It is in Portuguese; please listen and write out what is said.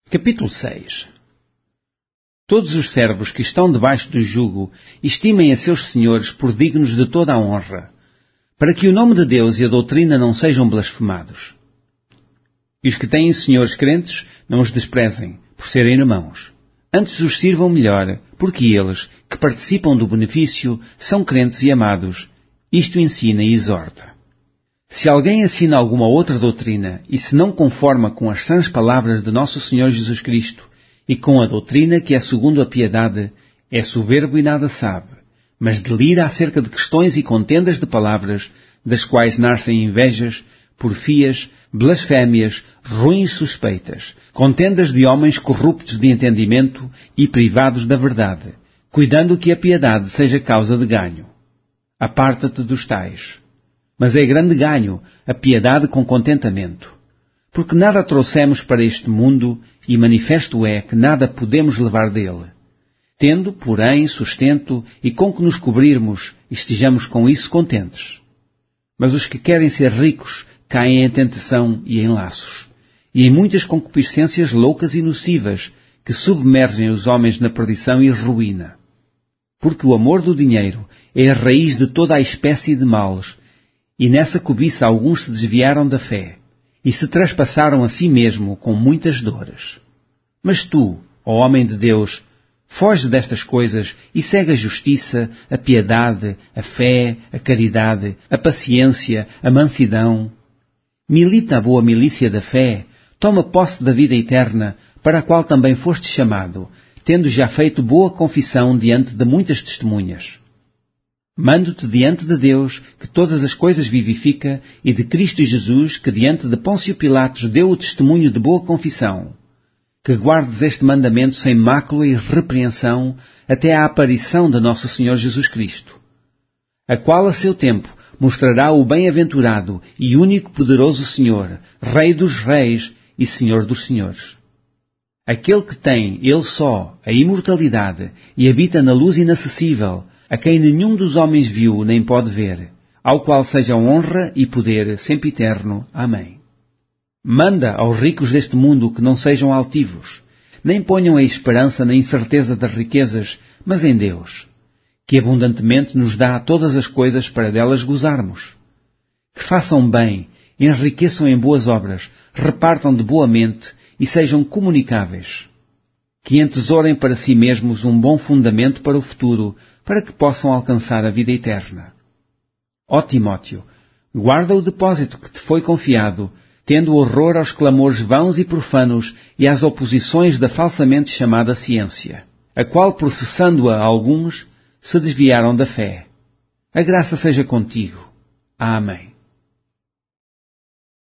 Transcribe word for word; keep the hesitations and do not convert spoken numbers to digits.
Capítulo seis. Todos os servos que estão debaixo do jugo estimem a seus senhores por dignos de toda a honra, para que o nome de Deus e a doutrina não sejam blasfemados. E os que têm senhores crentes não os desprezem, por serem irmãos. Antes os sirvam melhor, porque eles, que participam do benefício, são crentes e amados. Isto ensina e exorta. Se alguém ensina alguma outra doutrina e se não conforma com as sãs palavras de nosso Senhor Jesus Cristo e com a doutrina que é segundo a piedade, é soberbo e nada sabe, mas delira acerca de questões e contendas de palavras, das quais nascem invejas, porfias, blasfémias, ruins suspeitas, contendas de homens corruptos de entendimento e privados da verdade, cuidando que a piedade seja causa de ganho. Aparta-te dos tais. Mas é grande ganho a piedade com contentamento, porque nada trouxemos para este mundo e manifesto é que nada podemos levar dele. Tendo, porém, sustento e com que nos cobrirmos, estejamos com isso contentes. Mas os que querem ser ricos caem em tentação e em laços, e em muitas concupiscências loucas e nocivas que submergem os homens na perdição e ruína. Porque o amor do dinheiro é a raiz de toda a espécie de males, e nessa cobiça alguns se desviaram da fé, e se traspassaram a si mesmo com muitas dores. Mas tu, ó homem de Deus, foge destas coisas e segue a justiça, a piedade, a fé, a caridade, a paciência, a mansidão. Milita a boa milícia da fé, toma posse da vida eterna, para a qual também foste chamado, tendo já feito boa confissão diante de muitas testemunhas. Mando-te diante de Deus, que todas as coisas vivifica, e de Cristo Jesus, que diante de Pôncio Pilatos deu o testemunho de boa confissão, que guardes este mandamento sem mácula e repreensão até à aparição de nosso Senhor Jesus Cristo, a qual a seu tempo mostrará o bem-aventurado e único poderoso Senhor, Rei dos reis e Senhor dos senhores. Aquele que tem, ele só, a imortalidade e habita na luz inacessível, a quem nenhum dos homens viu nem pode ver, ao qual seja honra e poder sempre eterno. Amém. Manda aos ricos deste mundo que não sejam altivos, nem ponham a esperança na incerteza das riquezas, mas em Deus, que abundantemente nos dá todas as coisas para delas gozarmos. Que façam bem, enriqueçam em boas obras, repartam de boa mente e sejam comunicáveis. Que entesourem para si mesmos um bom fundamento para o futuro, para que possam alcançar a vida eterna. Ó Timóteo, guarda o depósito que te foi confiado, tendo horror aos clamores vãos e profanos e às oposições da falsamente chamada ciência, a qual, professando-a alguns, se desviaram da fé. A graça seja contigo. Amém.